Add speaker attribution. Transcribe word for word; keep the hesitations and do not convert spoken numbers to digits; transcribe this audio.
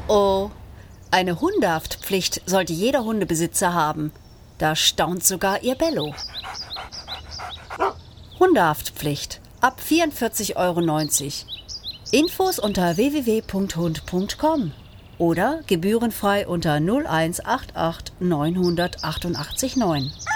Speaker 1: oh, eine Hundehaftpflicht sollte jeder Hundebesitzer haben. Da staunt sogar Ihr Bello. Hundehaftpflicht ab vierundvierzig Euro neunzig. Infos unter w w w punkt hund punkt com oder gebührenfrei unter null eins acht acht neun acht acht neun.